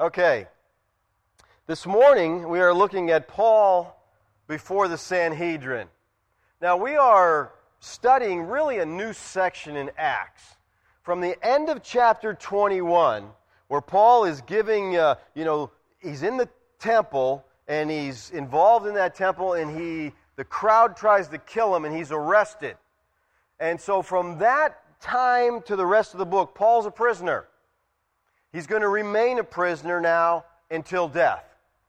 Okay, this morning we are looking at Paul before the Sanhedrin. Now we are studying really a new section in Acts. From the end of chapter 21, where Paul is giving, he's in the temple and he's involved in that temple and the crowd tries to kill him and he's arrested. And so from that time to the rest of the book, Paul's a prisoner. He's going to remain a prisoner now until death.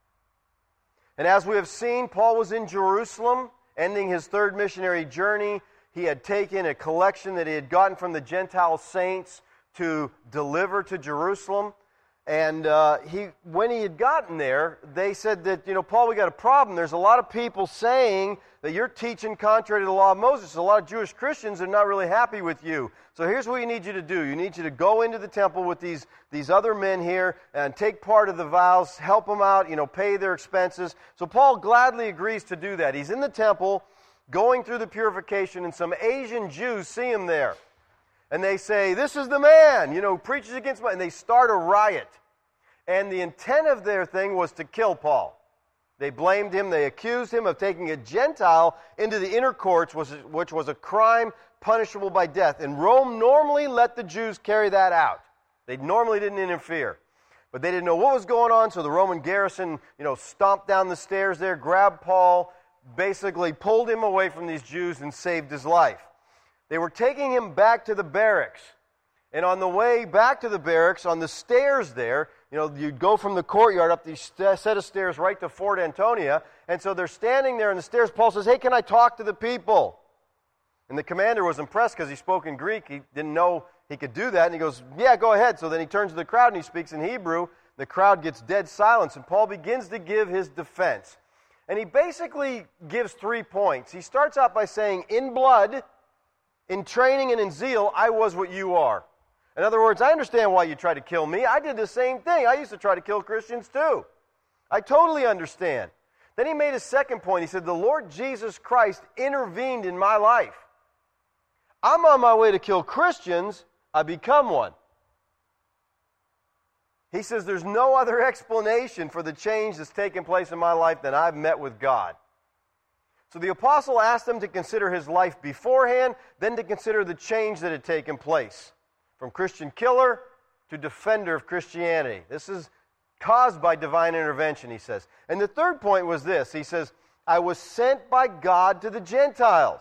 And as we have seen, Paul was in Jerusalem, ending his third missionary journey. He had taken a collection that he had gotten from the Gentile saints to deliver to Jerusalem. And when he had gotten there, they said that, Paul, we got a problem. There's a lot of people saying that you're teaching contrary to the law of Moses. A lot of Jewish Christians are not really happy with you. So here's what you need you to do. You need you to go into the temple with these other men here and take part of the vows, help them out, pay their expenses. So Paul gladly agrees to do that. He's in the temple going through the purification, and some Asian Jews see him there. And they say, this is the man, preaches against me. And they start a riot. And the intent of their thing was to kill Paul. They blamed him. They accused him of taking a Gentile into the inner courts, which was a crime punishable by death. And Rome normally let the Jews carry that out. They normally didn't interfere. But they didn't know what was going on, so the Roman garrison, stomped down the stairs there, grabbed Paul, basically pulled him away from these Jews and saved his life. They were taking him back to the barracks. And on the way back to the barracks, on the stairs there, you'd go from the courtyard up these set of stairs right to Fort Antonia. And so they're standing there on the stairs. Paul says, hey, can I talk to the people? And the commander was impressed because he spoke in Greek. He didn't know he could do that. And he goes, yeah, go ahead. So then he turns to the crowd and he speaks in Hebrew. The crowd gets dead silence. And Paul begins to give his defense. And he basically gives 3 points. He starts out by saying, in blood, in training and in zeal, I was what you are. In other words, I understand why you try to kill me. I did the same thing. I used to try to kill Christians too. I totally understand. Then he made a second point. He said, the Lord Jesus Christ intervened in my life. I'm on my way to kill Christians. I become one. He says, there's no other explanation for the change that's taken place in my life than I've met with God. So the apostle asked them to consider his life beforehand, then to consider the change that had taken place. From Christian killer to defender of Christianity. This is caused by divine intervention, he says. And the third point was this. He says, I was sent by God to the Gentiles.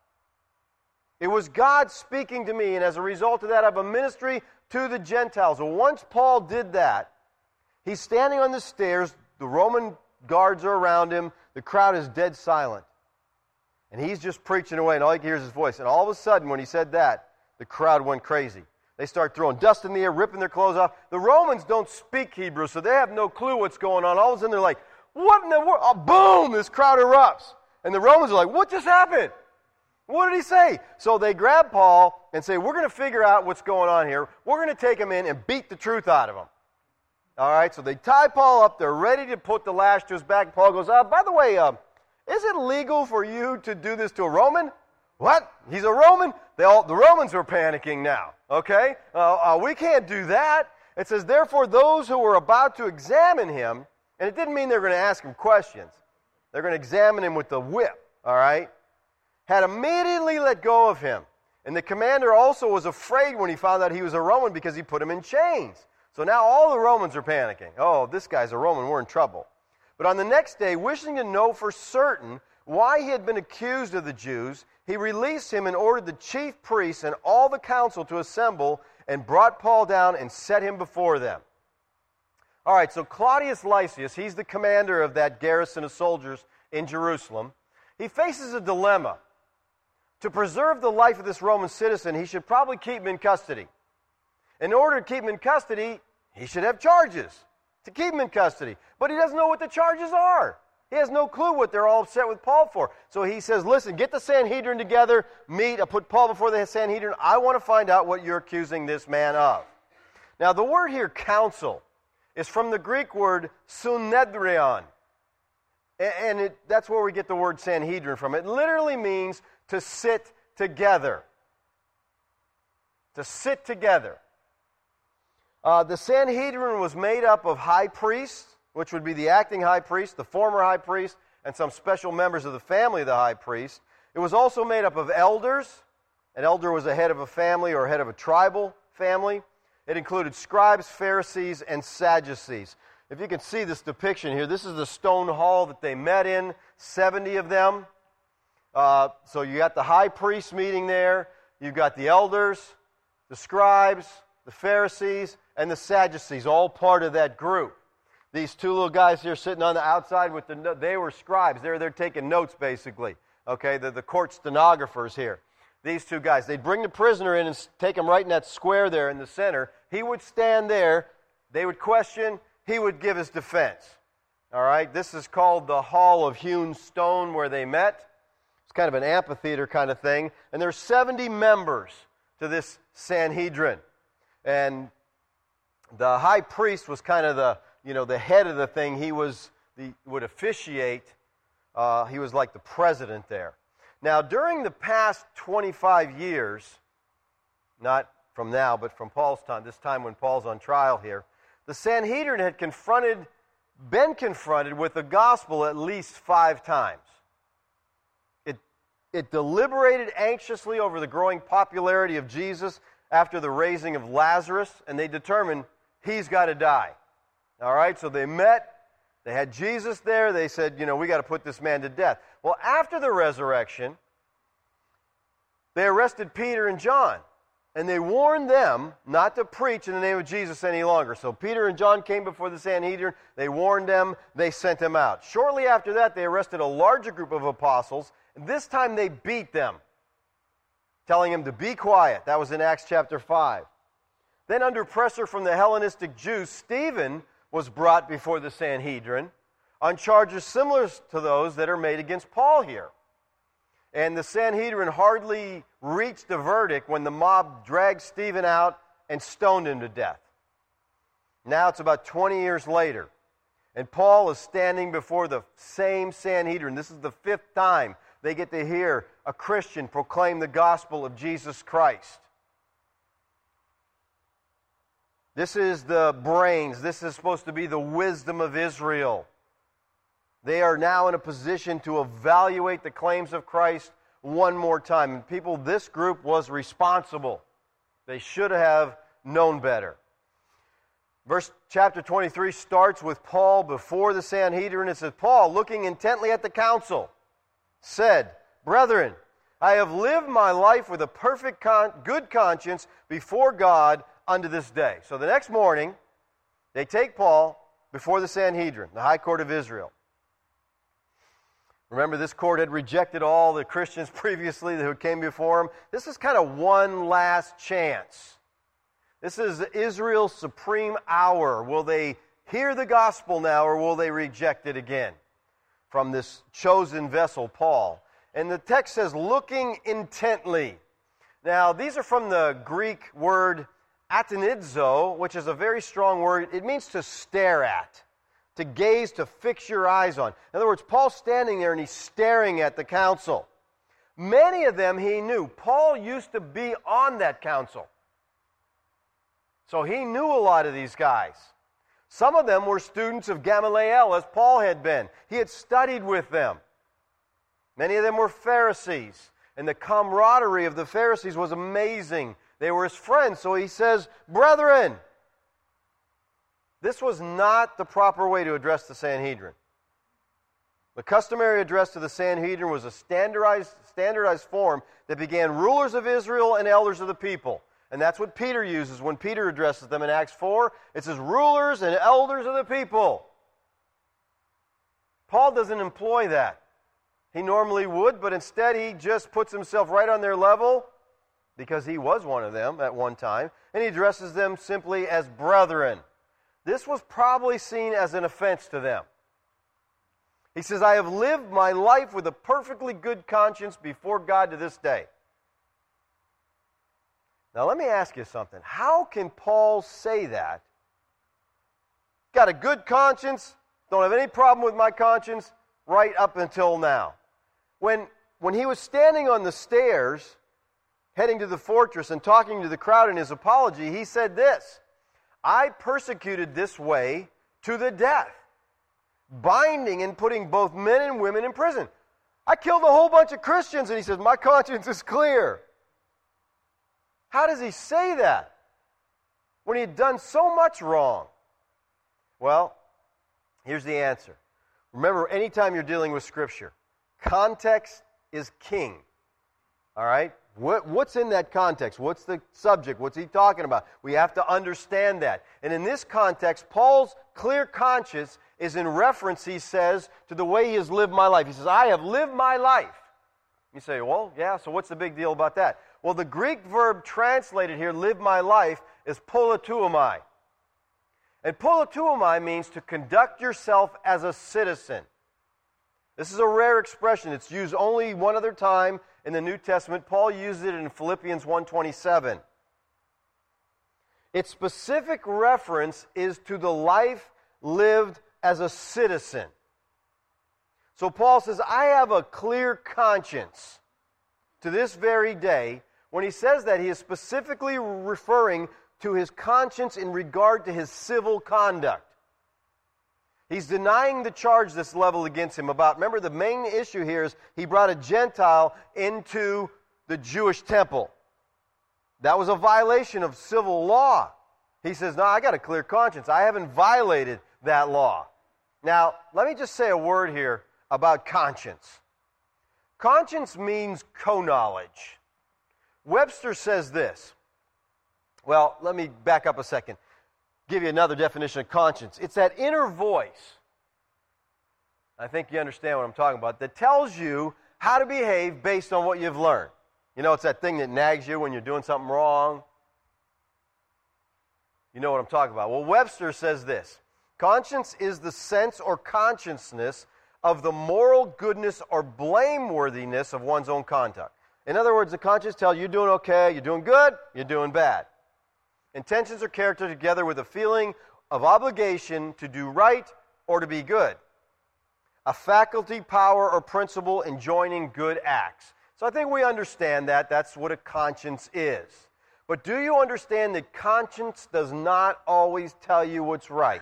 It was God speaking to me, and as a result of that, I have a ministry to the Gentiles. And once Paul did that, he's standing on the stairs, the Roman guards are around him, the crowd is dead silent. And he's just preaching away, and all you can hear is his voice. And all of a sudden, when he said that, the crowd went crazy. They start throwing dust in the air, ripping their clothes off. The Romans don't speak Hebrew, so they have no clue what's going on. All of a sudden, they're like, what in the world? Oh, boom, this crowd erupts. And the Romans are like, what just happened? What did he say? So they grab Paul and say, we're going to figure out what's going on here. We're going to take him in and beat the truth out of him. All right, so they tie Paul up. They're ready to put the lash to his back. Paul goes, by the way, is it legal for you to do this to a Roman? What? He's a Roman? The Romans were panicking now. Okay? We can't do that. It says, therefore, those who were about to examine him, and it didn't mean they were going to ask him questions. They're going to examine him with the whip. All right? Had immediately let go of him. And the commander also was afraid when he found out he was a Roman because he put him in chains. So now all the Romans are panicking. Oh, this guy's a Roman. We're in trouble. But on the next day, wishing to know for certain why he had been accused of the Jews, he released him and ordered the chief priests and all the council to assemble and brought Paul down and set him before them. All right, so Claudius Lysias, he's the commander of that garrison of soldiers in Jerusalem. He faces a dilemma. To preserve the life of this Roman citizen, he should probably keep him in custody. In order to keep him in custody, he should have charges to keep him in custody. But he doesn't know what the charges are. He has no clue what they're all upset with Paul for. So he says, listen, get the Sanhedrin together, meet, I put Paul before the Sanhedrin. I want to find out what you're accusing this man of. Now, the word here, council, is from the Greek word synedrion. And that's where we get the word Sanhedrin from. It literally means to sit together. To sit together. The Sanhedrin was made up of high priests, which would be the acting high priest, the former high priest, and some special members of the family of the high priest. It was also made up of elders. An elder was a head of a family or head of a tribal family. It included scribes, Pharisees, and Sadducees. If you can see this depiction here, this is the stone hall that they met in, 70 of them. So you got the high priest meeting there. You've got the elders, the scribes, the Pharisees, and the Sadducees, all part of that group. These two little guys here sitting on the outside with they were scribes. They're taking notes, basically. Okay, the court stenographers here. These two guys, they'd bring the prisoner in and take him right in that square there in the center. He would stand there. They would question. He would give his defense. All right, this is called the Hall of Hewn Stone where they met. It's kind of an amphitheater kind of thing. And there's 70 members to this Sanhedrin. And the high priest was kind of the head of the thing. He would officiate. He was like the president there. Now, during the past 25 years, not from now, but from Paul's time, this time when Paul's on trial here, the Sanhedrin had been confronted with the gospel at least 5 times. It deliberated anxiously over the growing popularity of Jesus after the raising of Lazarus, and they determined he's got to die. All right, so they met. They had Jesus there. They said, we got to put this man to death. Well, after the resurrection, they arrested Peter and John, and they warned them not to preach in the name of Jesus any longer. So Peter and John came before the Sanhedrin. They warned them. They sent them out. Shortly after that, they arrested a larger group of apostles, and this time they beat them, telling them to be quiet. That was in Acts chapter 5. Then under pressure from the Hellenistic Jews, Stephen was brought before the Sanhedrin on charges similar to those that are made against Paul here. And the Sanhedrin hardly reached a verdict when the mob dragged Stephen out and stoned him to death. Now it's about 20 years later, and Paul is standing before the same Sanhedrin. This is the 5th time they get to hear a Christian proclaim the gospel of Jesus Christ. This is the brains. This is supposed to be the wisdom of Israel. They are now in a position to evaluate the claims of Christ one more time. And people, this group was responsible. They should have known better. Chapter 23 starts with Paul before the Sanhedrin. It says, Paul, looking intently at the council, said, Brethren, I have lived my life with a perfect good conscience before God unto this day. So the next morning, they take Paul before the Sanhedrin, the high court of Israel. Remember, this court had rejected all the Christians previously who came before him. This is kind of one last chance. This is Israel's supreme hour. Will they hear the gospel now, or will they reject it again? From this chosen vessel, Paul. And the text says, looking intently. Now, these are from the Greek word atenizo, which is a very strong word. It means to stare at, to gaze, to fix your eyes on. In other words, Paul's standing there and he's staring at the council. Many of them he knew. Paul used to be on that council. So he knew a lot of these guys. Some of them were students of Gamaliel, as Paul had been. He had studied with them. Many of them were Pharisees, and the camaraderie of the Pharisees was amazing. They were his friends, so he says, Brethren. This was not the proper way to address the Sanhedrin. The customary address to the Sanhedrin was a standardized form that began rulers of Israel and elders of the people. And that's what Peter uses when Peter addresses them in Acts 4. It says, rulers and elders of the people. Paul doesn't employ that. He normally would, but instead he just puts himself right on their level, because he was one of them at one time, and he addresses them simply as brethren. This was probably seen as an offense to them. He says, I have lived my life with a perfectly good conscience before God to this day. Now let me ask you something. How can Paul say that? Got a good conscience, don't have any problem with my conscience, right up until now. When he was standing on the stairs, heading to the fortress and talking to the crowd in his apology, he said this, I persecuted this way to the death, binding and putting both men and women in prison. I killed a whole bunch of Christians, and he says, my conscience is clear. How does he say that when he had done so much wrong? Well, here's the answer. Remember, anytime you're dealing with Scripture, context is king. All right? What's in that context? What's the subject? What's he talking about? We have to understand that. And in this context, Paul's clear conscience is in reference, he says, to the way he has lived my life. He says, I have lived my life. You say, well, yeah, so what's the big deal about that? Well, the Greek verb translated here, live my life, is politeuomai. And politeuomai means to conduct yourself as a citizen. This is a rare expression. It's used only one other time in the New Testament. Paul used it in Philippians 1:27. Its specific reference is to the life lived as a citizen. So Paul says, I have a clear conscience to this very day. When he says that, he is specifically referring to his conscience in regard to his civil conduct. He's denying the charge that's leveled against him about, remember, the main issue here is he brought a Gentile into the Jewish temple. That was a violation of civil law. He says, no, I got a clear conscience. I haven't violated that law. Now, let me just say a word here about conscience. Conscience means co-knowledge. Webster says this. Well, let me back up a second. Give you another definition of conscience. It's that inner voice, I think you understand what I'm talking about, that tells you how to behave based on what you've learned. You know, it's that thing that nags you when you're doing something wrong. You know what I'm talking about. Well, Webster says this. Conscience is the sense or consciousness of the moral goodness or blameworthiness of one's own conduct. In other words, the conscience tells you you're doing okay, you're doing good, you're doing bad. Intentions are characterized together with a feeling of obligation to do right or to be good. A faculty, power, or principle in joining good acts. So I think we understand that. That's what a conscience is. But do you understand that conscience does not always tell you what's right?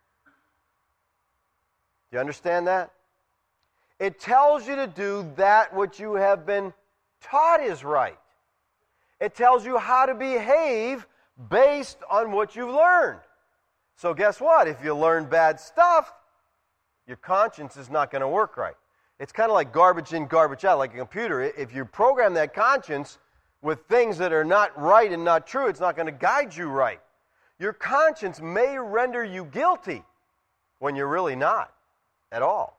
Do you understand that? It tells you to do that which you have been taught is right. It tells you how to behave based on what you've learned. So guess what? If you learn bad stuff, your conscience is not going to work right. It's kind of like garbage in, garbage out, like a computer. If you program that conscience with things that are not right and not true, it's not going to guide you right. Your conscience may render you guilty when you're really not at all.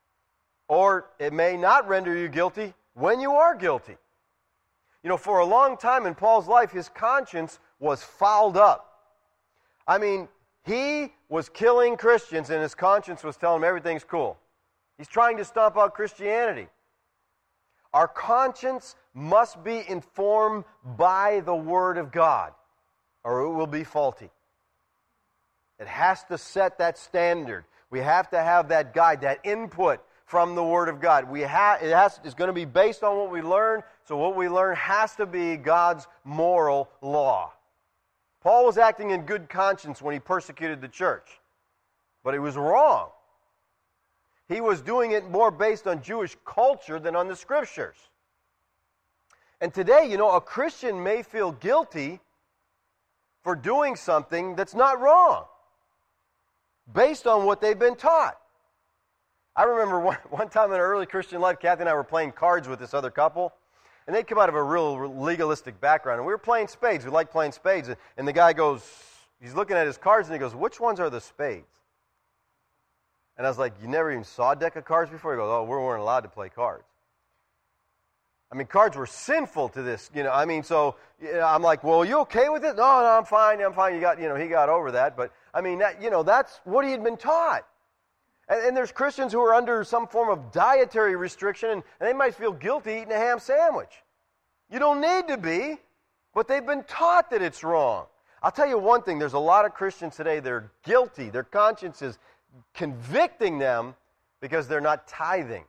Or it may not render you guilty when you are guilty. You know, for a long time in Paul's life, his conscience was fouled up. I mean, he was killing Christians and his conscience was telling him everything's cool. He's trying to stomp out Christianity. Our conscience must be informed by the Word of God, or it will be faulty. It has to set that standard. We have to have that guide, that input from the Word of God. It's going to be based on what we learn, so what we learn has to be God's moral law. Paul was acting in good conscience when he persecuted the church, but he was wrong. He was doing it more based on Jewish culture than on the Scriptures. And today, you know, a Christian may feel guilty for doing something that's not wrong, based on what they've been taught. I remember one time in our early Christian life, Kathy and I were playing cards with this other couple, and they'd come out of a real legalistic background, and we were playing spades. We liked playing spades, and the guy goes, he's looking at his cards, and he goes, which ones are the spades? And I was like, you never even saw a deck of cards before? He goes, oh, we weren't allowed to play cards. I mean, cards were sinful to this, you know. I mean, so I'm like, well, are you okay with it? No, I'm fine. He got over that. But I mean, that's what he had been taught. And there's Christians who are under some form of dietary restriction, and they might feel guilty eating a ham sandwich. You don't need to be, but they've been taught that it's wrong. I'll tell you one thing. There's a lot of Christians today that are guilty. Their conscience is convicting them because they're not tithing.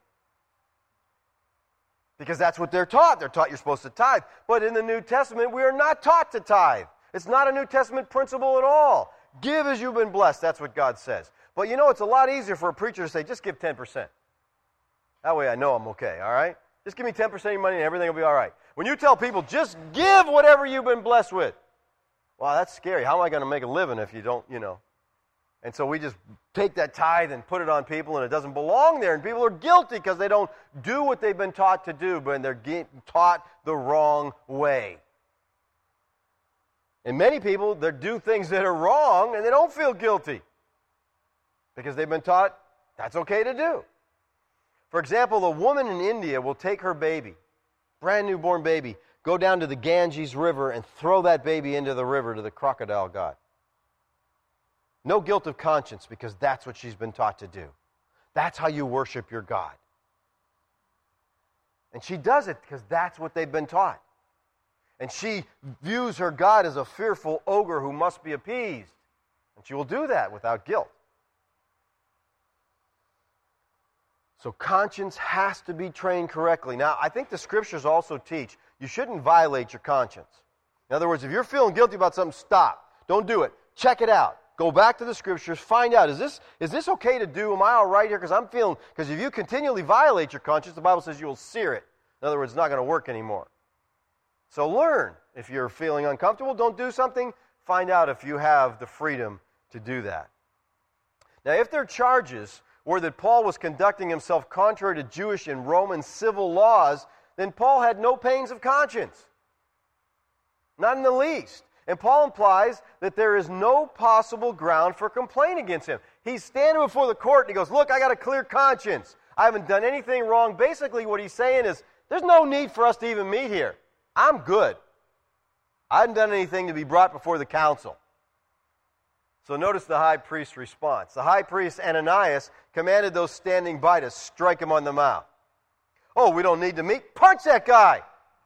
Because that's what they're taught. They're taught you're supposed to tithe. But in the New Testament, we are not taught to tithe. It's not a New Testament principle at all. Give as you've been blessed. That's what God says. But you know, it's a lot easier for a preacher to say, just give 10%. That way I know I'm okay, all right? Just give me 10% of your money and everything will be all right. When you tell people, just give whatever you've been blessed with, wow, that's scary. How am I going to make a living if you don't, And so we just take that tithe and put it on people, and it doesn't belong there. And people are guilty because they don't do what they've been taught to do, but they're getting taught the wrong way. And many people, they do things that are wrong, and they don't feel guilty because they've been taught that's okay to do. For example, a woman in India will take her baby, brand newborn baby, go down to the Ganges River and throw that baby into the river to the crocodile god. No guilt of conscience because that's what she's been taught to do. That's how you worship your God. And she does it because that's what they've been taught. And she views her God as a fearful ogre who must be appeased. And she will do that without guilt. So conscience has to be trained correctly. Now, I think the Scriptures also teach you shouldn't violate your conscience. In other words, if you're feeling guilty about something, stop. Don't do it. Check it out. Go back to the Scriptures. Find out, is this okay to do? Am I all right here? Because if you continually violate your conscience, the Bible says you will sear it. In other words, it's not going to work anymore. So learn. If you're feeling uncomfortable, don't do something. Find out if you have the freedom to do that. Now, if their charges were that Paul was conducting himself contrary to Jewish and Roman civil laws, then Paul had no pains of conscience. Not in the least. And Paul implies that there is no possible ground for complaint against him. He's standing before the court and he goes, look, I got a clear conscience. I haven't done anything wrong. Basically what he's saying is, there's no need for us to even meet here. I'm good. I haven't done anything to be brought before the council. So notice the high priest's response. The high priest Ananias commanded those standing by to strike him on the mouth. Oh, we don't need to meet. Punch that guy!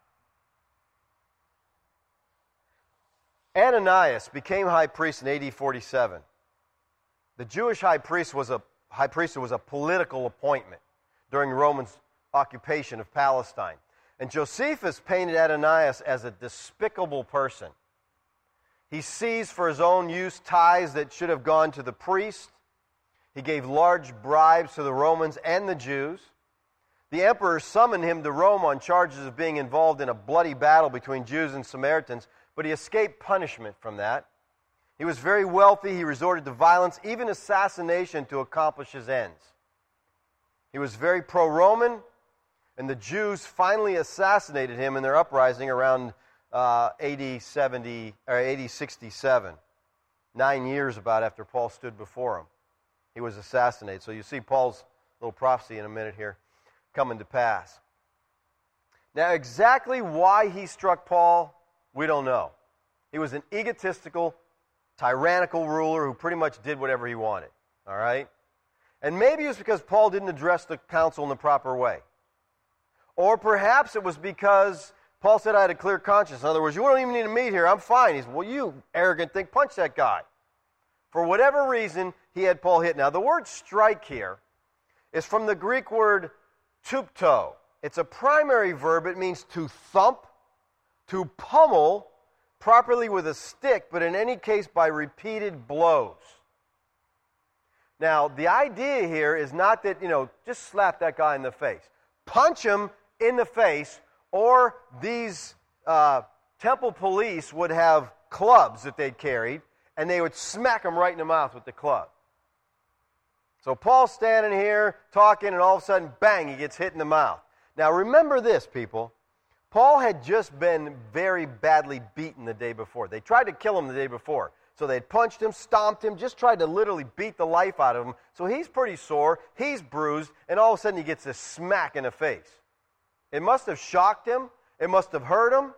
Ananias became high priest in AD 47. The Jewish high priest was a political appointment during Roman's occupation of Palestine. And Josephus painted Ananias as a despicable person. He seized for his own use tithes that should have gone to the priest. He gave large bribes to the Romans and the Jews. The emperor summoned him to Rome on charges of being involved in a bloody battle between Jews and Samaritans, but he escaped punishment from that. He was very wealthy. He resorted to violence, even assassination, to accomplish his ends. He was very pro-Roman, and the Jews finally assassinated him in their uprising around AD 67, 9 years about after Paul stood before him. He was assassinated. So you see Paul's little prophecy in a minute here coming to pass. Now, exactly why he struck Paul, we don't know. He was an egotistical, tyrannical ruler who pretty much did whatever he wanted. All right? And maybe it was because Paul didn't address the council in the proper way. Or perhaps it was because Paul said I had a clear conscience. In other words, you don't even need to meet here. I'm fine. He said, well, you arrogant thing, punch that guy. For whatever reason, he had Paul hit. Now, the word strike here is from the Greek word tupto. It's a primary verb. It means to thump, to pummel, properly with a stick, but in any case by repeated blows. Now, the idea here is not that, just slap that guy in the face. Punch him in the face, or these temple police would have clubs that they'd carried, and they would smack him right in the mouth with the club. So Paul's standing here talking, and all of a sudden, bang, he gets hit in the mouth. Now remember this, people. Paul had just been very badly beaten the day before. They tried to kill him the day before. So they'd punched him, stomped him, just tried to literally beat the life out of him. So he's pretty sore, he's bruised, and all of a sudden he gets this smack in the face. It must have shocked him. It must have hurt him.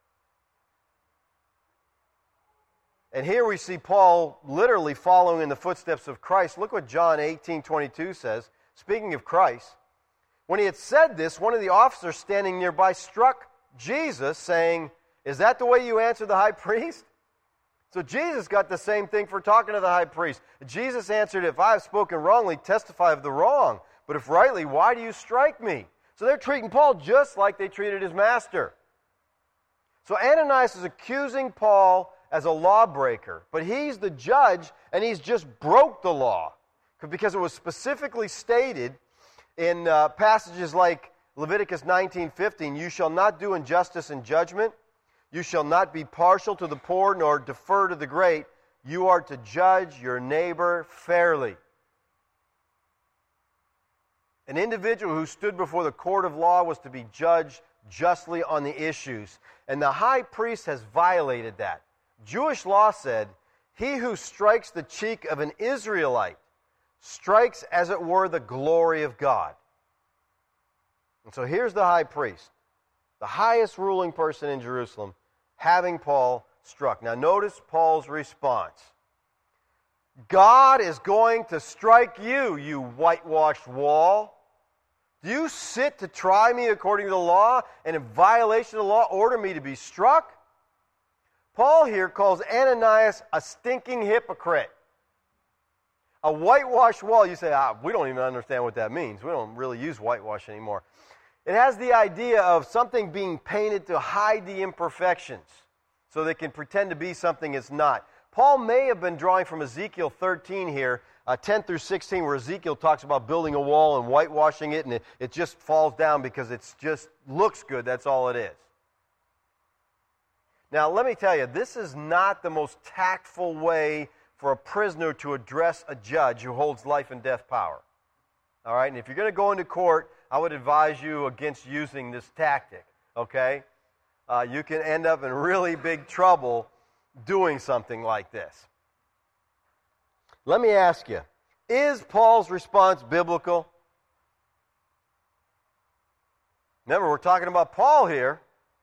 And here we see Paul literally following in the footsteps of Christ. Look what John 18:22 says. Speaking of Christ, when he had said this, one of the officers standing nearby struck Jesus, saying, "Is that the way you answer the high priest?" So Jesus got the same thing for talking to the high priest. Jesus answered, "If I have spoken wrongly, testify of the wrong. But if rightly, why do you strike me?" So they're treating Paul just like they treated his master. So Ananias is accusing Paul as a lawbreaker. But he's the judge, and he's just broke the law. Because it was specifically stated in passages like Leviticus 19:15, you shall not do injustice in judgment. You shall not be partial to the poor, nor defer to the great. You are to judge your neighbor fairly. An individual who stood before the court of law was to be judged justly on the issues. And the high priest has violated that. Jewish law said, he who strikes the cheek of an Israelite strikes, as it were, the glory of God. And so here's the high priest, the highest ruling person in Jerusalem, having Paul struck. Now notice Paul's response. God is going to strike you, you whitewashed wall. Do you sit to try me according to the law, and in violation of the law order me to be struck? Paul here calls Ananias a stinking hypocrite. A whitewashed wall. You say, we don't even understand what that means. We don't really use whitewash anymore. It has the idea of something being painted to hide the imperfections so they can pretend to be something it's not. Paul may have been drawing from Ezekiel 13 here, 10 through 16, where Ezekiel talks about building a wall and whitewashing it, and it just falls down because it just looks good. That's all it is. Now, let me tell you, this is not the most tactful way for a prisoner to address a judge who holds life and death power. All right? And if you're going to go into court, I would advise you against using this tactic, okay? You can end up in really big trouble doing something like this. Let me ask you, is Paul's response biblical? Remember, we're talking about Paul here.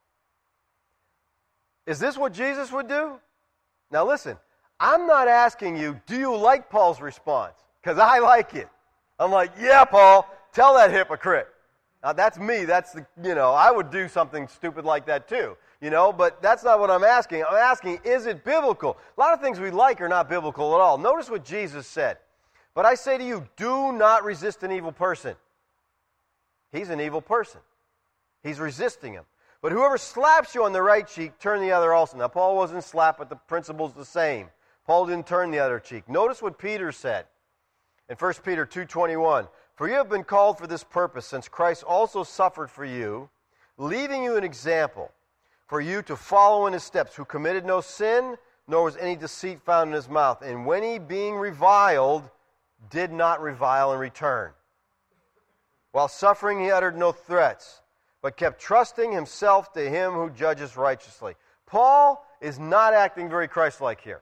Is this what Jesus would do? Now listen, I'm not asking you, do you like Paul's response? Because I like it. I'm like, yeah, Paul, tell that hypocrite. Now that's me. That's I would do something stupid like that too. But that's not what I'm asking. I'm asking, is it biblical? A lot of things we like are not biblical at all. Notice what Jesus said. But I say to you, do not resist an evil person. He's an evil person. He's resisting him. But whoever slaps you on the right cheek, turn the other also. Now, Paul wasn't slapped, but the principle's the same. Paul didn't turn the other cheek. Notice what Peter said in 1 Peter 2:21. For you have been called for this purpose, since Christ also suffered for you, leaving you an example for you to follow in his steps, who committed no sin, nor was any deceit found in his mouth. And when he, being reviled, did not revile in return. While suffering, he uttered no threats, but kept trusting himself to him who judges righteously. Paul is not acting very Christ-like here.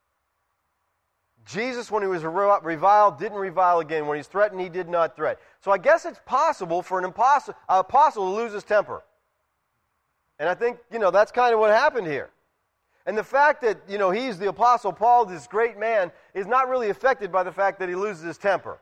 Jesus, when he was reviled, didn't revile again. When he's threatened, he did not threat. So I guess it's possible for an apostle to lose his temper. And I think, that's kind of what happened here. And the fact that, he's the Apostle Paul, this great man, is not really affected by the fact that he loses his temper.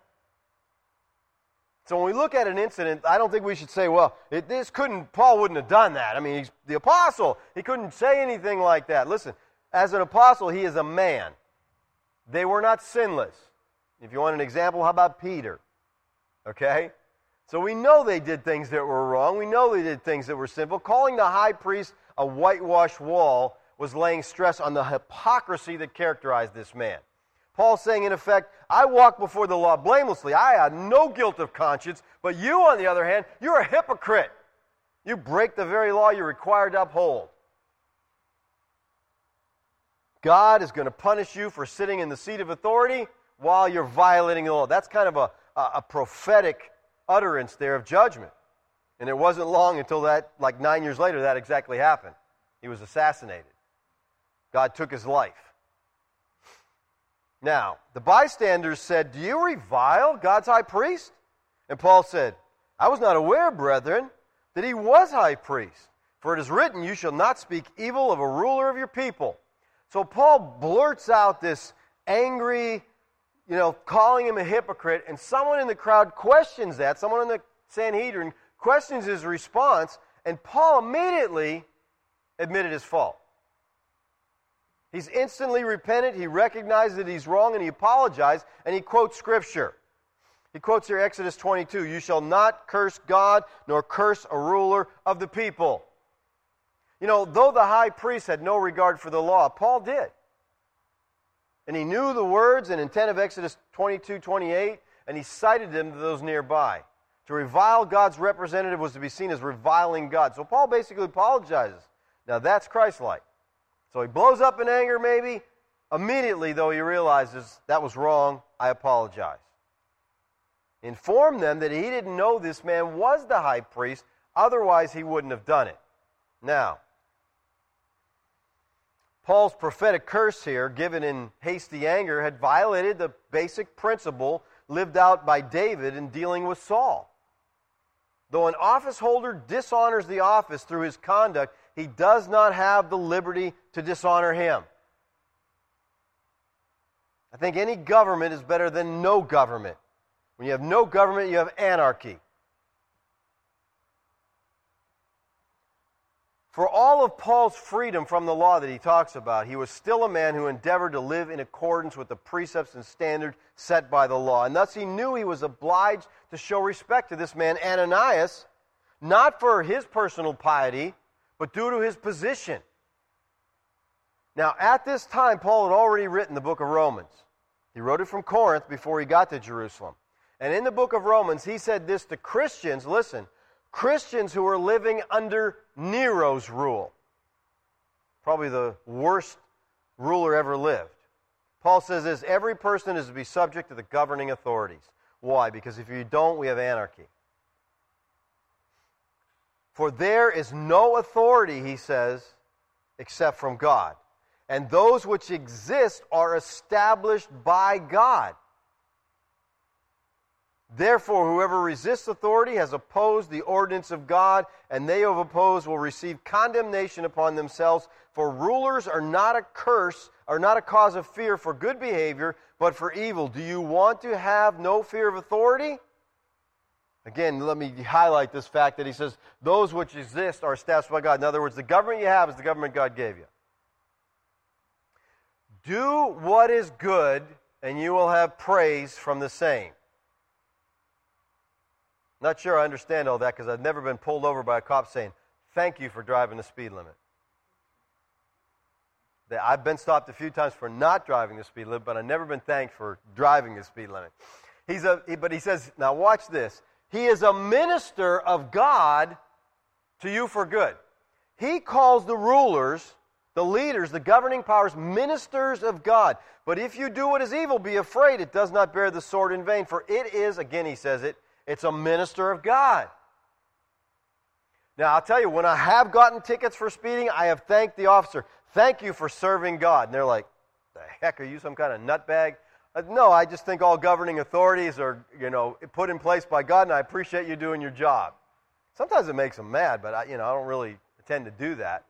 So when we look at an incident, I don't think we should say, well, Paul wouldn't have done that. I mean, he's the apostle. He couldn't say anything like that. Listen, as an apostle, he is a man. They were not sinless. If you want an example, how about Peter? Okay? So we know they did things that were wrong. We know they did things that were sinful. Calling the high priest a whitewashed wall was laying stress on the hypocrisy that characterized this man. Paul's saying, in effect, I walk before the law blamelessly. I had no guilt of conscience, but you, on the other hand, you're a hypocrite. You break the very law you're required to uphold. God is going to punish you for sitting in the seat of authority while you're violating the law. That's kind of a prophetic utterance there of judgment. And it wasn't long until that, 9 years later, that exactly happened. He was assassinated. God took his life. Now, the bystanders said, do you revile God's high priest? And Paul said, I was not aware, brethren, that he was high priest. For it is written, you shall not speak evil of a ruler of your people. So Paul blurts out this angry, calling him a hypocrite, and someone in the crowd questions that. Someone in the Sanhedrin questions his response, and Paul immediately admitted his fault. He's instantly repentant, he recognized that he's wrong, and he apologized, and he quotes Scripture. He quotes here Exodus 22, you shall not curse God, nor curse a ruler of the people. Though the high priest had no regard for the law, Paul did. And he knew the words and intent of Exodus 22:28, and he cited them to those nearby. To revile God's representative was to be seen as reviling God. So Paul basically apologizes. Now that's Christ-like. So he blows up in anger maybe. Immediately, though, he realizes that was wrong. I apologize. Inform them that he didn't know this man was the high priest. Otherwise, he wouldn't have done it. Now, Paul's prophetic curse here, given in hasty anger, had violated the basic principle lived out by David in dealing with Saul. Though an office holder dishonors the office through his conduct, he does not have the liberty to dishonor him. I think any government is better than no government. When you have no government, you have anarchy. For all of Paul's freedom from the law that he talks about, he was still a man who endeavored to live in accordance with the precepts and standards set by the law. And thus he knew he was obliged to show respect to this man Ananias, not for his personal piety, but due to his position. Now, at this time, Paul had already written the book of Romans. He wrote it from Corinth before he got to Jerusalem. And in the book of Romans, he said this to Christians, listen, Christians who were living under Nero's rule. Probably the worst ruler ever lived. Paul says this, every person is to be subject to the governing authorities. Why? Because if you don't, we have anarchy. For there is no authority, he says, except from God. And those which exist are established by God. Therefore, whoever resists authority has opposed the ordinance of God, and they who have opposed will receive condemnation upon themselves. For rulers are not a curse, are not a cause of fear for good behavior, but for evil. Do you want to have no fear of authority? Again, let me highlight this fact that he says, those which exist are established by God. In other words, the government you have is the government God gave you. Do what is good, and you will have praise from the same. Not sure I understand all that because I've never been pulled over by a cop saying, thank you for driving the speed limit. I've been stopped a few times for not driving the speed limit, but I've never been thanked for driving the speed limit. But he says, now watch this. He is a minister of God to you for good. He calls the rulers, the leaders, the governing powers, ministers of God. But if you do what is evil, be afraid. It does not bear the sword in vain. For it is, again he says it, it's a minister of God. Now, I'll tell you, when I have gotten tickets for speeding, I have thanked the officer. Thank you for serving God. And they're like, the heck, are you some kind of nutbag? No, I just think all governing authorities are, put in place by God, and I appreciate you doing your job. Sometimes it makes them mad, but I don't really tend to do that,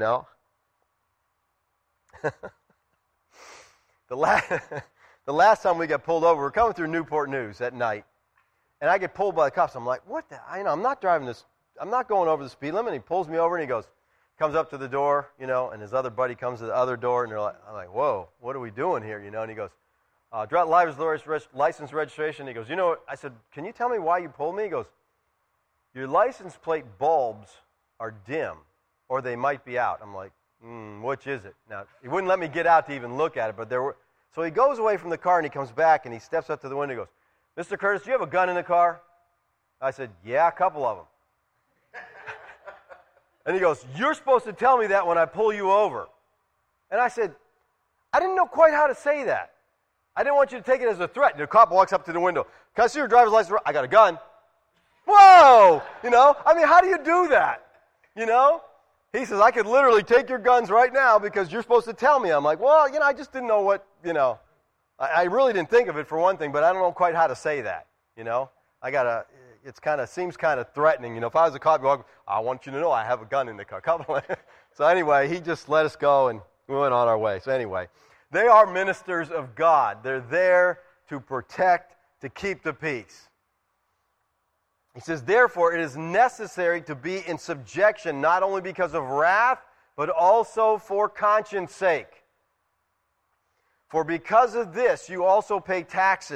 The last time we got pulled over, we're coming through Newport News at night. And I get pulled by the cops. I'm like, what the? I'm not driving this. I'm not going over the speed limit. And he pulls me over and he comes up to the door, and his other buddy comes to the other door. And I'm like, whoa, what are we doing here? And he goes, license registration. He goes, I said, can you tell me why you pulled me? He goes, your license plate bulbs are dim or they might be out. I'm like, which is it? Now, he wouldn't let me get out to even look at it, but there were. So he goes away from the car and he comes back and he steps up to the window and goes, Mr. Curtis, do you have a gun in the car? I said, yeah, a couple of them. And he goes, you're supposed to tell me that when I pull you over. And I said, I didn't know quite how to say that. I didn't want you to take it as a threat. And the cop walks up to the window. Can I see your driver's license? I got a gun. Whoa! How do you do that? He says, I could literally take your guns right now because you're supposed to tell me. I'm like, well, I just didn't know what, I really didn't think of it for one thing, but I don't know quite how to say that, seems kind of threatening. If I was a cop, I want you to know I have a gun in the car. So anyway, he just let us go and we went on our way. So anyway, they are ministers of God. They're there to protect, to keep the peace. He says, therefore, it is necessary to be in subjection, not only because of wrath, but also for conscience sake. For because of this, you also pay taxes.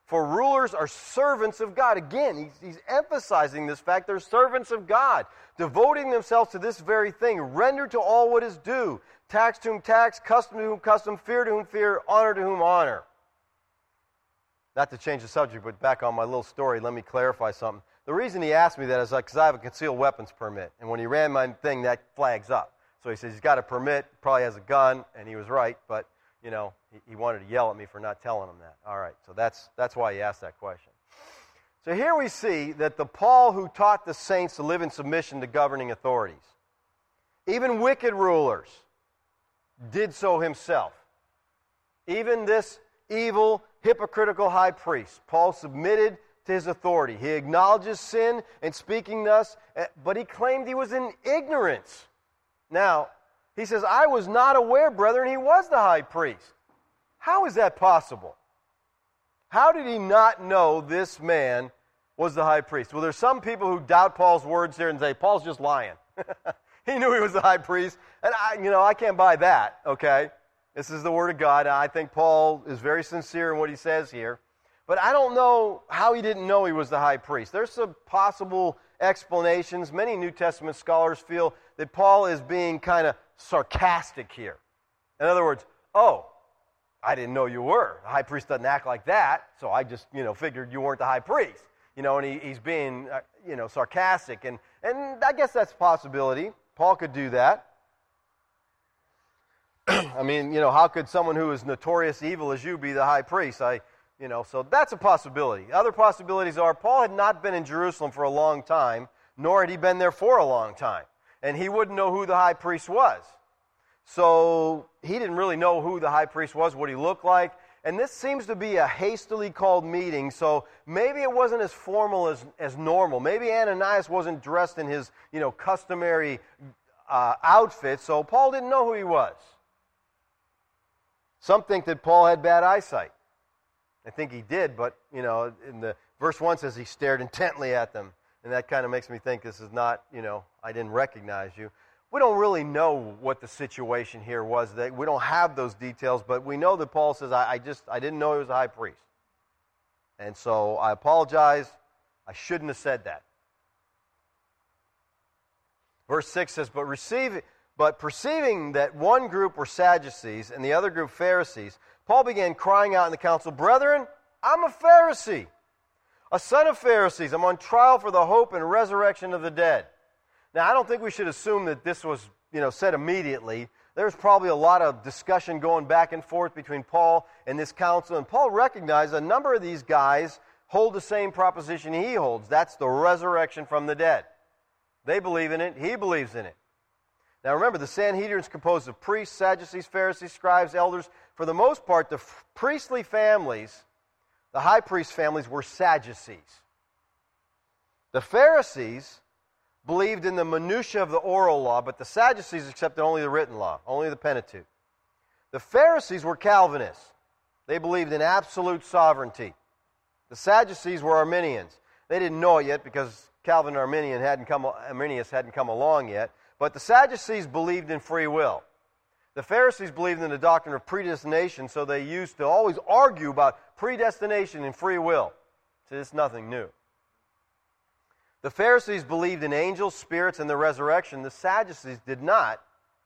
For rulers are servants of God. Again, he's emphasizing this fact. They're servants of God, devoting themselves to this very thing. Render to all what is due. Tax to whom tax, custom to whom custom, fear to whom fear, honor to whom honor. Not to change the subject, but back on my little story, let me clarify something. The reason he asked me that is because I have a concealed weapons permit. And when he ran my thing, that flags up. So he says he's got a permit, probably has a gun, and he was right, but he wanted to yell at me for not telling him that. All right, so that's why he asked that question. So here we see that the Paul who taught the saints to live in submission to governing authorities, even wicked rulers, did so himself. Even this evil, hypocritical high priest, Paul submitted to his authority. He acknowledges sin and speaking thus, but he claimed he was in ignorance. Now, he says, I was not aware, brethren, he was the high priest. How is that possible? How did he not know this man was the high priest? Well, there's some people who doubt Paul's words here and say, Paul's just lying. He knew he was the high priest, and I can't buy that, okay? This is the Word of God. I think Paul is very sincere in what he says here. But I don't know how he didn't know he was the high priest. There's some possible explanations. Many New Testament scholars feel that Paul is being kind of sarcastic here. In other words, I didn't know you were. The high priest doesn't act like that, so I just, figured you weren't the high priest. And he's being, sarcastic. And I guess that's a possibility. Paul could do that. I mean, how could someone who is notorious evil as you be the high priest? So that's a possibility. Other possibilities are Paul had not been in Jerusalem for a long time, nor had he been there for a long time. And he wouldn't know who the high priest was. So he didn't really know who the high priest was, what he looked like. And this seems to be a hastily called meeting, so maybe it wasn't as formal as normal. Maybe Ananias wasn't dressed in his, customary outfit, so Paul didn't know who he was. Some think that Paul had bad eyesight. I think he did, but, in the verse 1 says he stared intently at them. And that kind of makes me think this is not, I didn't recognize you. We don't really know what the situation here was. We don't have those details, but we know that Paul says, I didn't know he was a high priest. And so I apologize. I shouldn't have said that. Verse 6 says, But perceiving that one group were Sadducees and the other group Pharisees, Paul began crying out in the council, Brethren, I'm a Pharisee, a son of Pharisees. I'm on trial for the hope and resurrection of the dead. Now, I don't think we should assume that this was, said immediately. There's probably a lot of discussion going back and forth between Paul and this council. And Paul recognized a number of these guys hold the same proposition he holds. That's the resurrection from the dead. They believe in it. He believes in it. Now remember, the Sanhedrin is composed of priests, Sadducees, Pharisees, scribes, elders. For the most part, the priestly families, the high priest families, were Sadducees. The Pharisees believed in the minutiae of the oral law, but the Sadducees accepted only the written law, only the Pentateuch. The Pharisees were Calvinists. They believed in absolute sovereignty. The Sadducees were Arminians. They didn't know it yet because Calvin and Arminius hadn't come along yet. But the Sadducees believed in free will. The Pharisees believed in the doctrine of predestination, so they used to always argue about predestination and free will. So it's nothing new. The Pharisees believed in angels, spirits, and the resurrection. The Sadducees did not.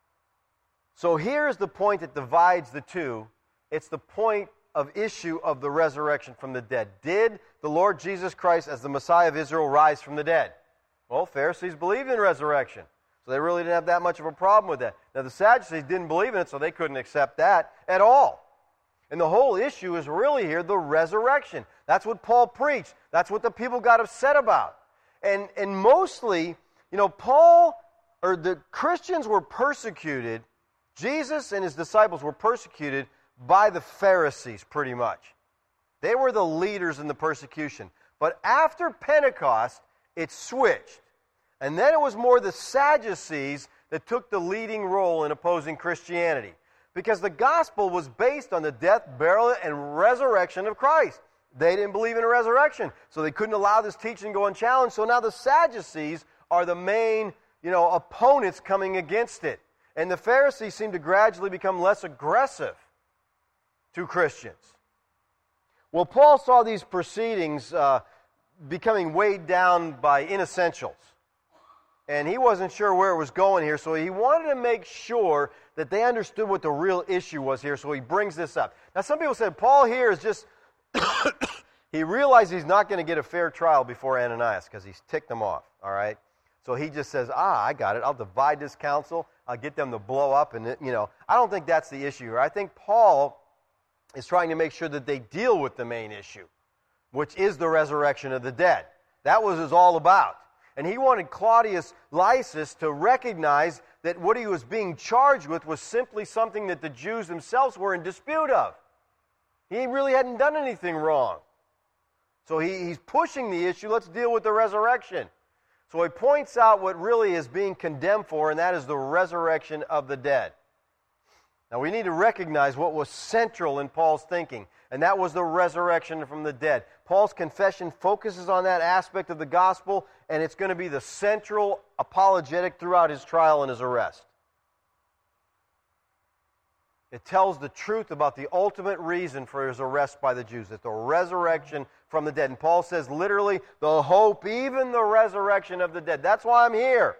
So here's the point that divides the two. It's the point of issue of the resurrection from the dead. Did the Lord Jesus Christ, as the Messiah of Israel, rise from the dead? Well, Pharisees believed in resurrection. So they really didn't have that much of a problem with that. Now, the Sadducees didn't believe in it, so they couldn't accept that at all. And the whole issue is really here the resurrection. That's what Paul preached. That's what the people got upset about. And mostly, Paul, or the Christians were persecuted. Jesus and his disciples were persecuted by the Pharisees, pretty much. They were the leaders in the persecution. But after Pentecost, it switched. And then it was more the Sadducees that took the leading role in opposing Christianity. Because the gospel was based on the death, burial, and resurrection of Christ. They didn't believe in a resurrection, so they couldn't allow this teaching to go unchallenged. So now the Sadducees are the main, opponents coming against it. And the Pharisees seem to gradually become less aggressive to Christians. Well, Paul saw these proceedings becoming weighed down by inessentials. And he wasn't sure where it was going here, so he wanted to make sure that they understood what the real issue was here, so he brings this up. Now, some people said Paul here is just, he realized he's not going to get a fair trial before Ananias because he's ticked them off, all right? So he just says, I got it. I'll divide this council. I'll get them to blow up. And, I don't think that's the issue here. I think Paul is trying to make sure that they deal with the main issue, which is the resurrection of the dead. That was his all about. And he wanted Claudius Lysis to recognize that what he was being charged with was simply something that the Jews themselves were in dispute of. He really hadn't done anything wrong. So he's pushing the issue. Let's deal with the resurrection. So he points out what really is being condemned for, and that is the resurrection of the dead. Now we need to recognize what was central in Paul's thinking, and that was the resurrection from the dead. Paul's confession focuses on that aspect of the gospel, and it's going to be the central apologetic throughout his trial and his arrest. It tells the truth about the ultimate reason for his arrest by the Jews. It's the resurrection from the dead. And Paul says literally, the hope, even the resurrection of the dead. That's why I'm here.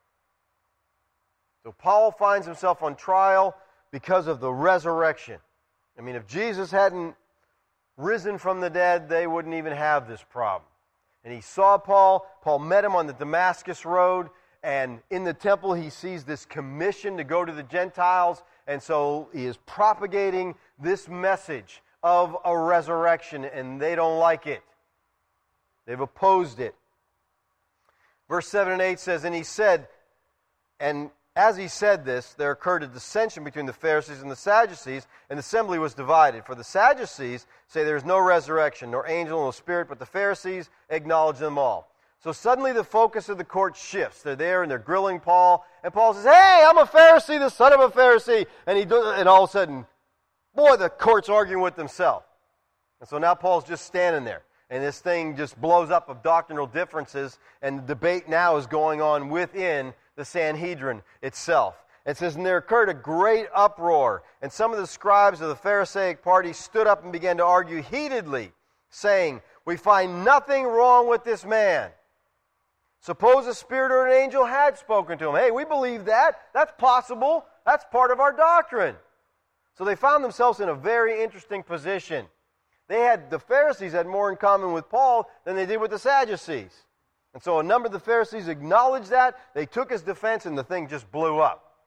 So Paul finds himself on trial because of the resurrection. I mean, if Jesus hadn't risen from the dead, they wouldn't even have this problem. And he saw Paul. Paul met him on the Damascus road. And in the temple, he sees this commission to go to the Gentiles. And so he is propagating this message of a resurrection, and they don't like it. They've opposed it. Verse 7 and 8 says, And he said, and as he said this, there occurred a dissension between the Pharisees and the Sadducees, and the assembly was divided. For the Sadducees say there is no resurrection, nor angel, nor spirit, but the Pharisees acknowledge them all. So suddenly the focus of the court shifts. They're there and they're grilling Paul. And Paul says, hey, I'm a Pharisee, the son of a Pharisee. And all of a sudden, boy, the court's arguing with themselves. And so now Paul's just standing there. And this thing just blows up of doctrinal differences. And the debate now is going on within the Sanhedrin itself. It says, and there occurred a great uproar. And some of the scribes of the Pharisaic party stood up and began to argue heatedly, saying, we find nothing wrong with this man. Suppose a spirit or an angel had spoken to him. Hey, we believe that. That's possible. That's part of our doctrine. So they found themselves in a very interesting position. The Pharisees had more in common with Paul than they did with the Sadducees. And so a number of the Pharisees acknowledged that. They took his defense and the thing just blew up.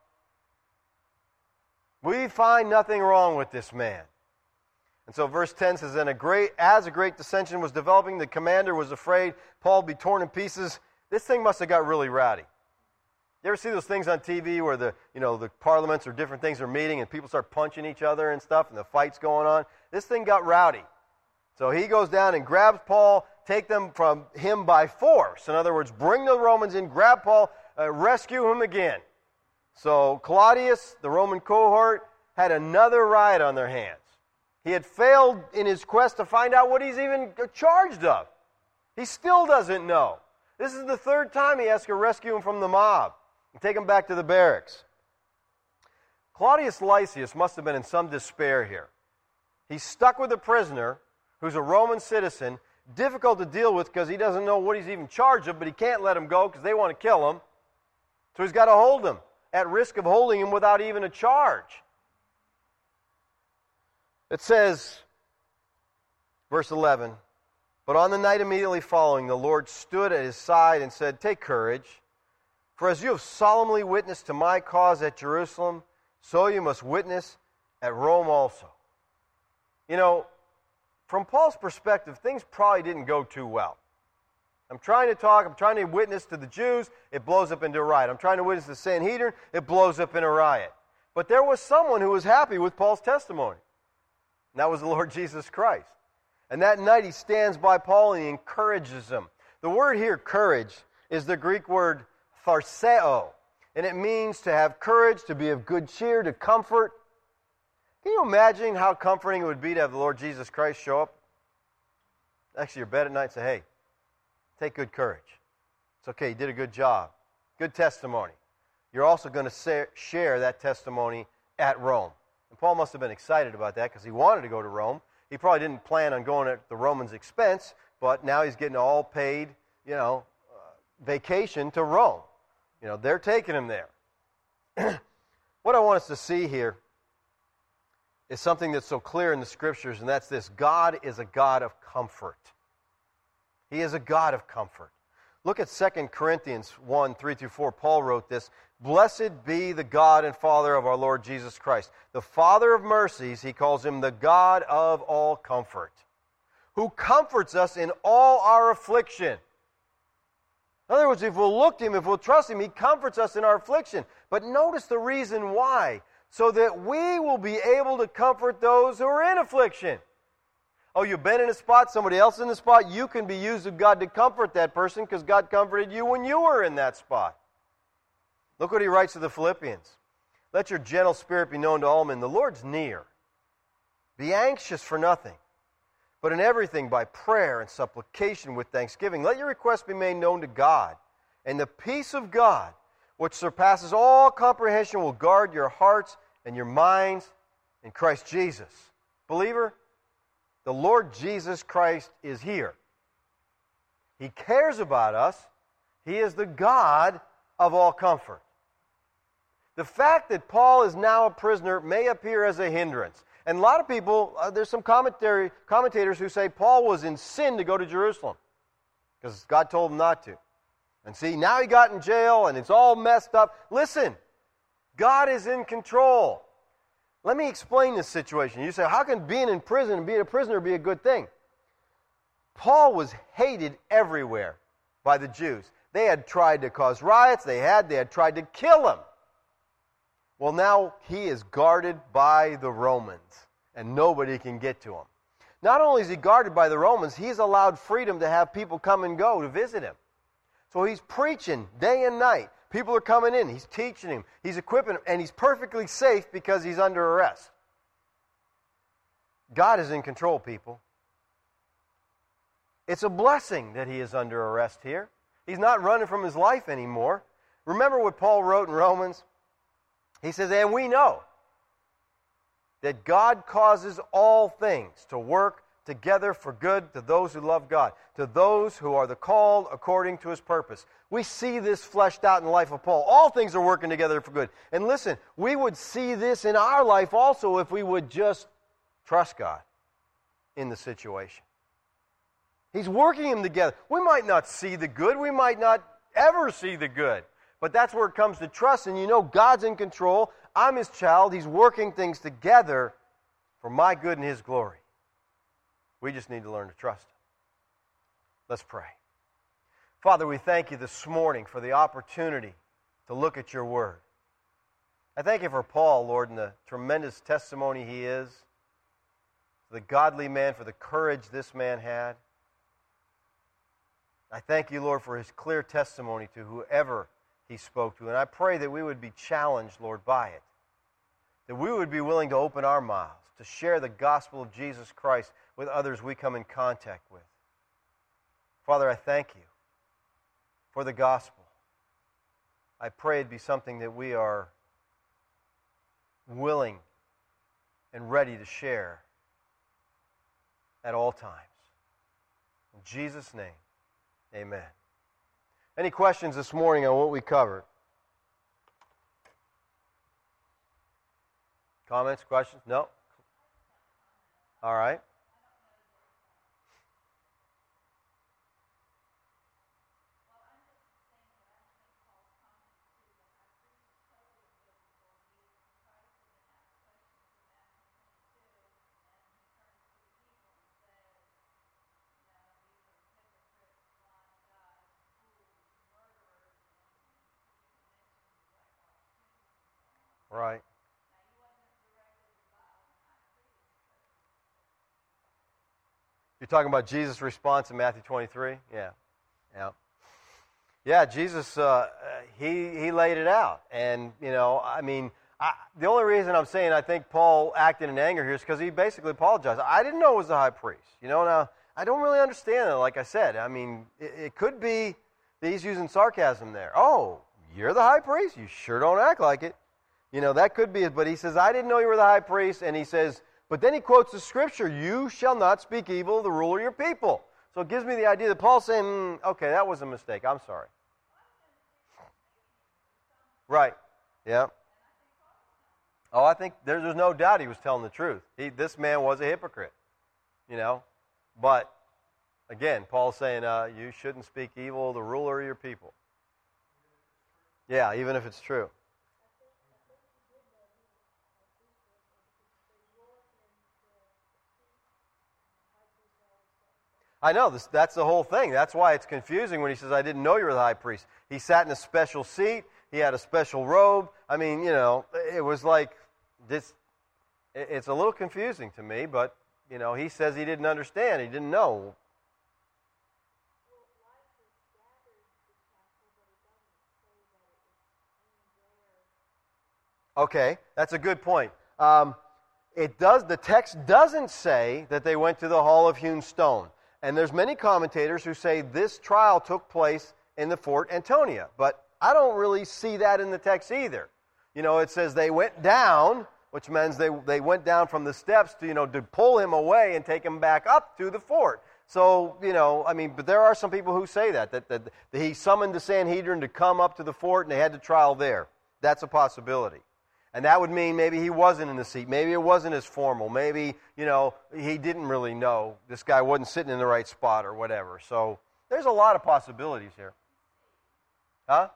We find nothing wrong with this man. And so verse 10 says, and as a great dissension was developing, the commander was afraid Paul would be torn in pieces. This thing must have got really rowdy. You ever see those things on TV where the parliaments or different things are meeting and people start punching each other and stuff and the fight's going on? This thing got rowdy. So he goes down and grabs Paul, take them from him by force. In other words, bring the Romans in, grab Paul, rescue him again. So Claudius, the Roman cohort, had another riot on their hands. He had failed in his quest to find out what he's even charged of. He still doesn't know. This is the third time he has to rescue him from the mob and take him back to the barracks. Claudius Lysias must have been in some despair here. He's stuck with a prisoner who's a Roman citizen, difficult to deal with because he doesn't know what he's even charged of, but he can't let him go because they want to kill him. So he's got to hold him, at risk of holding him without even a charge. It says, verse 11, but on the night immediately following, the Lord stood at his side and said, take courage, for as you have solemnly witnessed to my cause at Jerusalem, so you must witness at Rome also. You know, from Paul's perspective, things probably didn't go too well. I'm trying to witness to the Jews, it blows up into a riot. I'm trying to witness to the Sanhedrin, it blows up in a riot. But there was someone who was happy with Paul's testimony. And that was the Lord Jesus Christ. And that night he stands by Paul and he encourages him. The word here, courage, is the Greek word tharseo. And it means to have courage, to be of good cheer, to comfort. Can you imagine how comforting it would be to have the Lord Jesus Christ show up next to your bed at night and say, hey, take good courage. It's okay, you did a good job. Good testimony. You're also going to share that testimony at Rome. And Paul must have been excited about that because he wanted to go to Rome. He probably didn't plan on going at the Romans' expense, but now he's getting all paid, vacation to Rome. They're taking him there. What I want us to see here is something that's so clear in the Scriptures, and that's this: God is a God of comfort. He is a God of comfort. Look at 2 Corinthians 1, 3-4. Paul wrote this: "Blessed be the God and Father of our Lord Jesus Christ, the Father of mercies," he calls him, "the God of all comfort, who comforts us in all our affliction." In other words, if we'll look to him, if we'll trust him, he comforts us in our affliction. But notice the reason why: so that we will be able to comfort those who are in affliction. Oh, you've been in a spot, somebody else is in the spot, you can be used of God to comfort that person because God comforted you when you were in that spot. Look what he writes to the Philippians. "Let your gentle spirit be known to all men. The Lord's near. Be anxious for nothing, but in everything by prayer and supplication with thanksgiving, let your requests be made known to God. And the peace of God, which surpasses all comprehension, will guard your hearts and your minds in Christ Jesus." Believer, the Lord Jesus Christ is here. He cares about us. He is the God of all comfort. The fact that Paul is now a prisoner may appear as a hindrance. And a lot of people, there's some commentators who say Paul was in sin to go to Jerusalem because God told him not to. And see, now he got in jail and it's all messed up. Listen, God is in control. Let me explain this situation. You say, how can being in prison and being a prisoner be a good thing? Paul was hated everywhere by the Jews. They had tried to cause riots. They had tried to kill him. Well, now he is guarded by the Romans, and nobody can get to him. Not only is he guarded by the Romans, he's allowed freedom to have people come and go to visit him. So he's preaching day and night. People are coming in. He's teaching him. He's equipping him. And he's perfectly safe because he's under arrest. God is in control, people. It's a blessing that he is under arrest here. He's not running from his life anymore. Remember what Paul wrote in Romans? He says, "And we know that God causes all things to work together for good to those who love God, to those who are the called according to his purpose." We see this fleshed out in the life of Paul. All things are working together for good. And listen, we would see this in our life also if we would just trust God in the situation. He's working them together. We might not see the good. We might not ever see the good. But that's where it comes to trust. And you know God's in control. I'm his child. He's working things together for my good and his glory. We just need to learn to trust him. Let's pray. Father, we thank you this morning for the opportunity to look at your word. I thank you for Paul, Lord, and the tremendous testimony he is, for the godly man, for the courage this man had. I thank you, Lord, for his clear testimony to whoever he spoke to. And I pray that we would be challenged, Lord, by it. That we would be willing to open our mouths to share the gospel of Jesus Christ with others we come in contact with. Father, I thank you for the gospel. I pray it be something that we are willing and ready to share at all times. In Jesus' name, amen. Any questions this morning on what we covered? Comments, questions? No? All right. Right. You're talking about Jesus' response in Matthew 23? Yeah, Jesus, he laid it out. And, the only reason I'm saying I think Paul acted in anger here is because he basically apologized. I didn't know it was the high priest. Now, I don't really understand it, like I said. It could be that he's using sarcasm there. Oh, you're the high priest? You sure don't act like it. That could be it. But he says, I didn't know you were the high priest. And he says, But then he quotes the scripture, you shall not speak evil of the ruler of your people. So it gives me the idea that Paul's saying, okay, that was a mistake. I'm sorry. Right. Yeah. Oh, I think there's no doubt he was telling the truth. This man was a hypocrite, But, again, Paul's saying you shouldn't speak evil of the ruler of your people. Yeah, even if it's true. I know, that's the whole thing. That's why it's confusing when he says, I didn't know you were the high priest. He sat in a special seat. He had a special robe. I mean, it was like this. It's a little confusing to me, but, he says he didn't understand. He didn't know. Okay, that's a good point. The text doesn't say that they went to the Hall of Hewn Stone. And there's many commentators who say this trial took place in the Fort Antonia. But I don't really see that in the text either. It says they went down, which means they went down from the steps to pull him away and take him back up to the fort. So, but there are some people who say that he summoned the Sanhedrin to come up to the fort and they had the trial there. That's a possibility. And that would mean maybe he wasn't in the seat. Maybe it wasn't as formal. Maybe, he didn't really know. This guy wasn't sitting in the right spot or whatever. So there's a lot of possibilities here. Huh?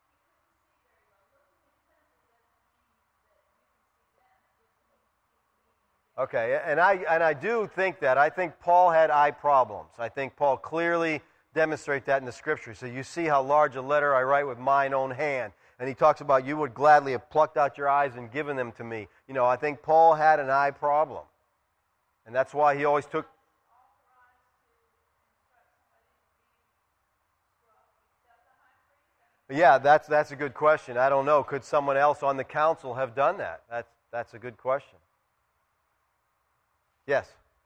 Okay, and I do think that. I think Paul had eye problems. I think Paul clearly demonstrates that in the Scripture. So you see how large a letter I write with mine own hand. And he talks about you would gladly have plucked out your eyes and given them to me. I think Paul had an eye problem. And that's why he always took... Yeah, that's a good question. I don't know. Could someone else on the council have done that? That's a good question. Yes?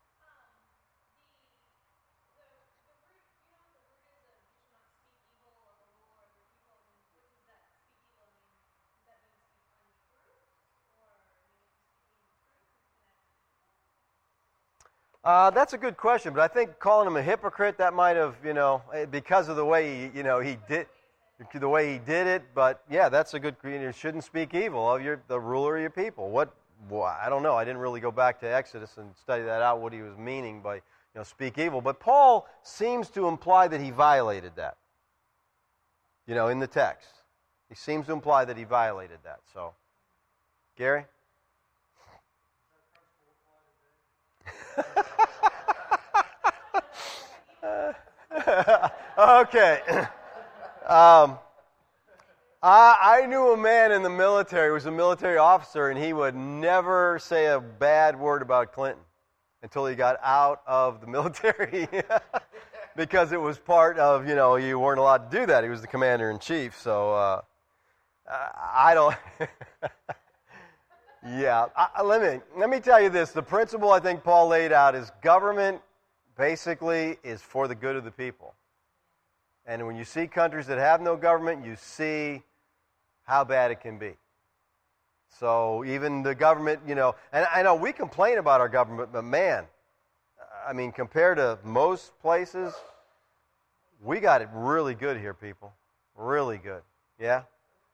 That's a good question, but I think calling him a hypocrite, that might have, because of the way he did it. But yeah, that's a good. You shouldn't speak evil of the ruler of your people. I don't know. I didn't really go back to Exodus and study that out. What he was meaning by speak evil. But Paul seems to imply that he violated that. In the text, he seems to imply that he violated that. So, Gary. Okay. I knew a man in the military who was a military officer, and he would never say a bad word about Clinton until he got out of the military because it was part of, you weren't allowed to do that. He was the commander-in-chief, so I don't... Yeah, let me tell you this. The principle I think Paul laid out is government basically is for the good of the people. And when you see countries that have no government, you see how bad it can be. So even the government, and I know we complain about our government, but man, compared to most places, we got it really good here, people. Really good. Yeah?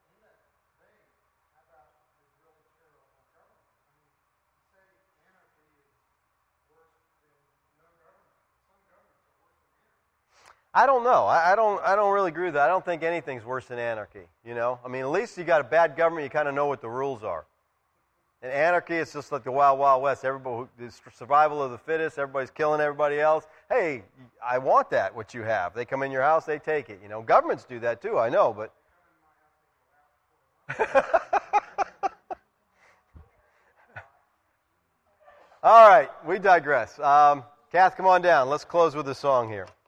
I don't know. I don't really agree with that. I don't think anything's worse than anarchy, at least you got a bad government, you kind of know what the rules are. In anarchy, it's just like the Wild Wild West. It's survival of the fittest. Everybody's killing everybody else. Hey, I want that, what you have. They come in your house, they take it. Governments do that too, I know, but... All right, we digress. Kath, come on down. Let's close with a song here.